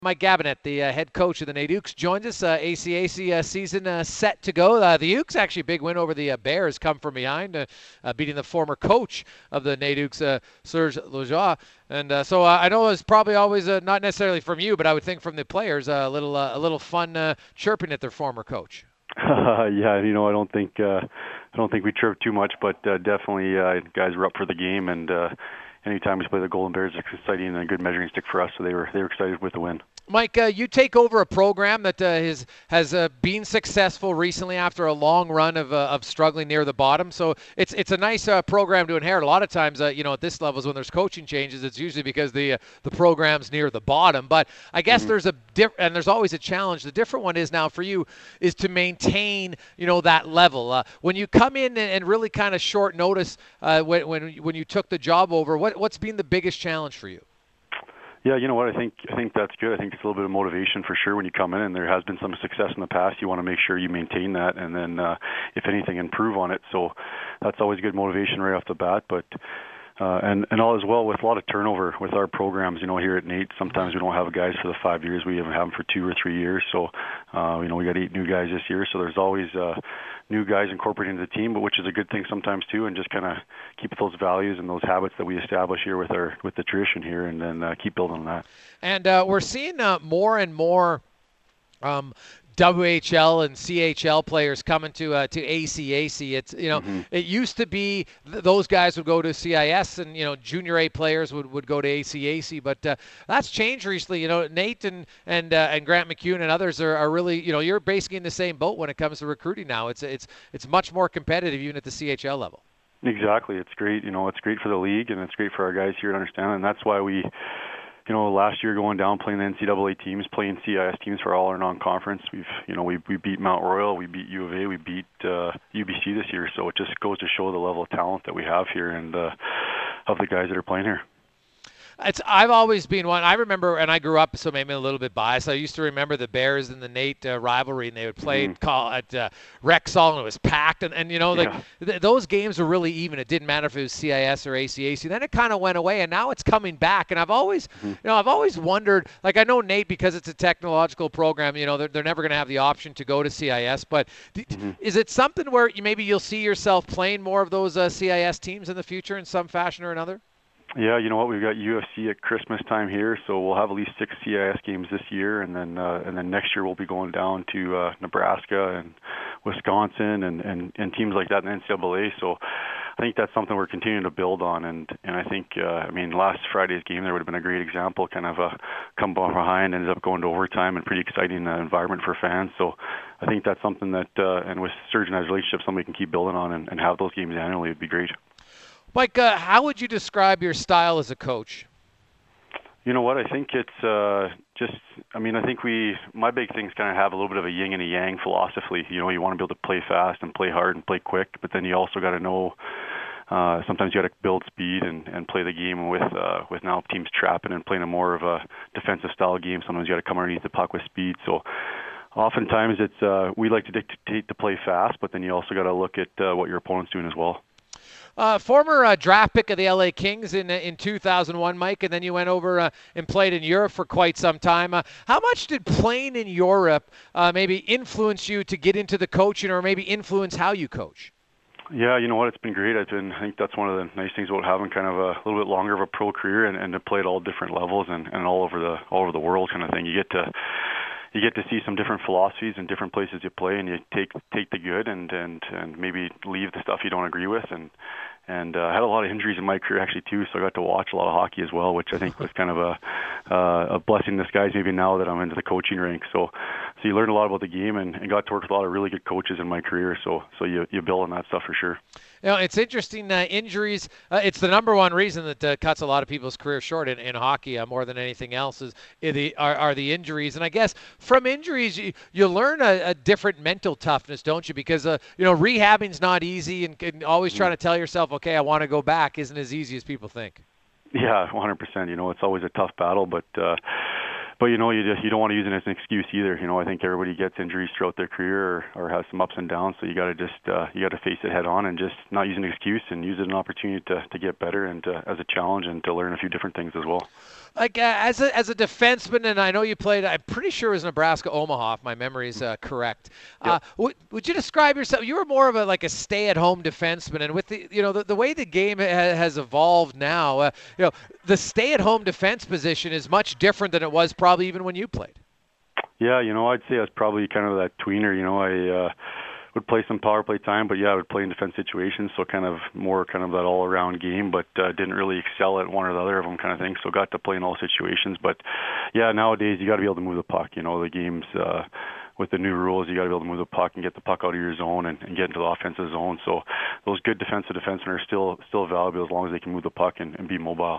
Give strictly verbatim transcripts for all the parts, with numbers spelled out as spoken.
Mike Gabinet, the uh, head coach of the Nadukes, joins us. Uh, A C A C uh, season uh, set to go. Uh, the Ukes actually big win over the uh, Bears, come from behind, uh, uh, beating the former coach of the Nadukes, uh, Serge Lajoie. And uh, so uh, I know it's probably always uh, not necessarily from you, but I would think from the players uh, a little uh, a little fun uh, chirping at their former coach. Uh, yeah, you know, I don't think uh, I don't think we chirped too much, but uh, definitely uh, guys were up for the game, and uh, anytime we play the Golden Bears, it's exciting and a good measuring stick for us. So they were they were excited with the win. Mike, uh, you take over a program that uh, has has uh, been successful recently after a long run of uh, of struggling near the bottom. So it's it's a nice uh, program to inherit. A lot of times, uh, you know, at this level, when there's coaching changes, it's usually because the uh, the program's near the bottom. But I guess mm-hmm. there's a diff- and there's always a challenge. The different one is now for you is to maintain, you know, that level. Uh, when you come in and, and really kind of short notice uh, when when when you took the job over, what what's been the biggest challenge for you? Yeah, you know what? I think I think that's good. I think it's a little bit of motivation for sure when you come in, and there has been some success in the past. You want to make sure you maintain that, and then uh, if anything, improve on it. So that's always good motivation right off the bat. But uh, and and all as well with a lot of turnover with our programs. You know, here at Nate, sometimes we don't have guys for the five years. We even have them for two or three years. So uh, you know, we got eight new guys this year. So there's always uh, new guys incorporated into the team, but which is a good thing sometimes too, and just kind of keep those values and those habits that we establish here with our with the tradition here, and then uh, keep building on that. And uh, we're seeing uh, more and more um, W H L and C H L players coming to uh, to A C A C. It's you know mm-hmm. it used to be th- those guys would go to C I S, and you know junior A players would, would go to A C A C, but uh, that's changed recently. You know Nate and and uh, and Grant McCune and others are, are really you know you're basically in the same boat when it comes to recruiting now. It's it's it's much more competitive even at the C H L level. Exactly, it's great. You know it's great for the league, and it's great for our guys here to understand, and that's why we. You know, last year going down playing the N C double A teams, playing C I S teams for all our non-conference. We've, you know, we we beat Mount Royal, we beat U of A, we beat uh, U B C this year. So it just goes to show the level of talent that we have here and uh, of the guys that are playing here. It's, I've always been one. I remember, and I grew up, so maybe a little bit biased. I used to remember the Bears and the Nate uh, rivalry, and they would play mm. call, at uh, Rexall, and it was packed. And, and you know, like yeah. th- those games were really even. It didn't matter if it was C I S or A C A C. Then it kind of went away, and now it's coming back. And I've always, mm. you know, I've always wondered. Like I know Nate because it's a technological program. You know, they're they're never going to have the option to go to C I S. But th- mm-hmm. is it something where you, maybe you'll see yourself playing more of those uh, C I S teams in the future in some fashion or another? Yeah, you know what? We've got U F C at Christmas time here, so we'll have at least six C I S games this year, and then uh, and then next year we'll be going down to uh, Nebraska and Wisconsin and, and, and teams like that in the N C double A. So I think that's something we're continuing to build on, and and I think uh, I mean last Friday's game there would have been a great example, kind of a come behind, ended up going to overtime, and pretty exciting uh, environment for fans. So I think that's something that uh, and with Serge and his relationship, something we can keep building on and, and have those games annually would be great. Mike, uh, how would you describe your style as a coach? You know what? I think it's uh, just, I mean, I think we, my big things kind of have a little bit of a yin and a yang philosophy. You know, you want to be able to play fast and play hard and play quick, but then you also got to know, uh, sometimes you got to build speed and, and play the game with, uh, with now teams trapping and playing a more of a defensive style game. Sometimes you got to come underneath the puck with speed. So oftentimes it's, uh, we like to dictate to play fast, but then you also got to look at uh, what your opponent's doing as well. Uh, former uh, draft pick of the L A Kings in in two thousand one, Mike, and then you went over uh, and played in Europe for quite some time. Uh, how much did playing in Europe uh, maybe influence you to get into the coaching, or maybe influence how you coach? Yeah, you know what? It's been great. I've been, I think that's one of the nice things about having kind of a little bit longer of a pro career and, and to play at all different levels and, and all over the all over the world kind of thing. You get to you get to see some different philosophies and different places you play, and you take take the good and and and maybe leave the stuff you don't agree with. And and uh, I had a lot of injuries in my career actually too, so I got to watch a lot of hockey as well, which I think was kind of a uh, a blessing in disguise. Maybe now that I'm into the coaching ranks, so so you learn a lot about the game and, and got to work with a lot of really good coaches in my career. So so you you build on that stuff for sure. You know, it's interesting. Uh, injuries. Uh, it's the number one reason that uh, cuts a lot of people's careers short in, in hockey, uh, more than anything else, is, is the are, are the injuries. And I guess from injuries, you, you learn a, a different mental toughness, don't you? Because uh, you know, rehabbing's not easy, and, and always trying to tell yourself, okay, I want to go back, isn't as easy as people think. Yeah, one hundred percent. You know, it's always a tough battle, but. Uh, but you know, you just you don't want to use it as an excuse either. You know, I think everybody gets injuries throughout their career or, or has some ups and downs. So you got to just uh, you got to face it head on and just not use an excuse and use it as an opportunity to to get better and to, as a challenge and to learn a few different things as well. Like uh, as a as a defenseman, and I know you played. I'm pretty sure it was Nebraska Omaha, if my memory is uh, correct. Yep. Uh, would would you describe yourself? You were more of a like a stay-at-home defenseman, and with the you know the, the way the game ha- has evolved now, uh, you know the stay-at-home defense position is much different than it was probably even when you played. Yeah, you know, I'd say I was probably kind of that tweener. You know, I. Uh, would play some power play time, but yeah, I would play in defense situations, so kind of more kind of that all-around game, but uh, didn't really excel at one or the other of them kind of thing, so got to play in all situations. But yeah, nowadays you got to be able to move the puck. You know, the game's uh, with the new rules, you got to be able to move the puck and get the puck out of your zone and, and get into the offensive zone. So those good defensive defensemen are still still valuable as long as they can move the puck and, and be mobile.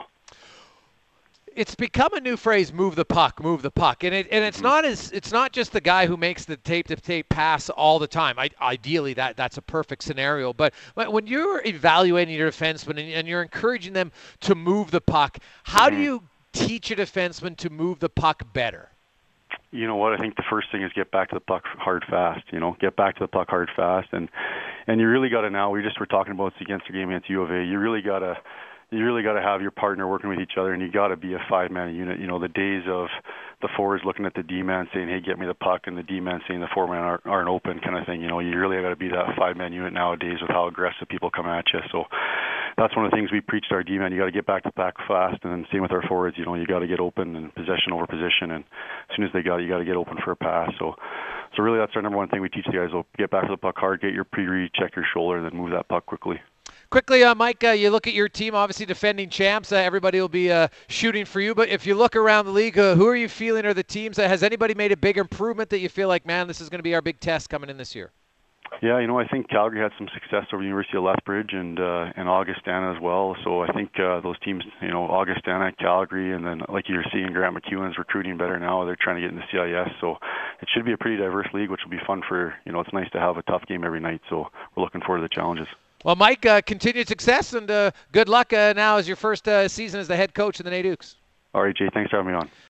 It's become a new phrase, move the puck, move the puck. And it and it's not as it's not just the guy who makes the tape to tape pass all the time. I, ideally that that's a perfect scenario, but when you're evaluating your defenseman and, and you're encouraging them to move the puck, how mm-hmm. do you teach a defenseman to move the puck better? You know what? I think the first thing is get back to the puck hard fast. You know, get back to the puck hard fast, and and you really got to now. We just were talking about this against the game against U of A. You really got to. You really got to have your partner working with each other, and you got to be a five-man unit. You know, the days of the forwards looking at the D-man saying, hey, get me the puck, and the D-man saying the four-man aren't, aren't open kind of thing. You know, you really got to be that five-man unit nowadays with how aggressive people come at you. So that's one of the things we preach to our D-man. You got to get back to back fast, and then same with our forwards. You know, you got to get open and possession over position, and as soon as they got it, you got to get open for a pass. So, so really that's our number one thing we teach the guys. So get back to the puck hard, get your pre-read, check your shoulder, and then move that puck quickly. Quickly, uh, Mike, uh, you look at your team, obviously defending champs. Uh, everybody will be uh, shooting for you. But if you look around the league, uh, who are you feeling are the teams? Uh, has anybody made a big improvement that you feel like, man, this is going to be our big test coming in this year? Yeah, you know, I think Calgary had some success over the University of Lethbridge and uh, and Augustana as well. So I think uh, those teams, you know, Augustana, Calgary, and then like you're seeing, Grant McEwen's recruiting better now. They're trying to get in the C I S. So it should be a pretty diverse league, which will be fun for, you know, it's nice to have a tough game every night. So we're looking forward to the challenges. Well, Mike, uh, continued success and uh, good luck uh, now as your first uh, season as the head coach of the Naydukes. All right, Jay, thanks for having me on.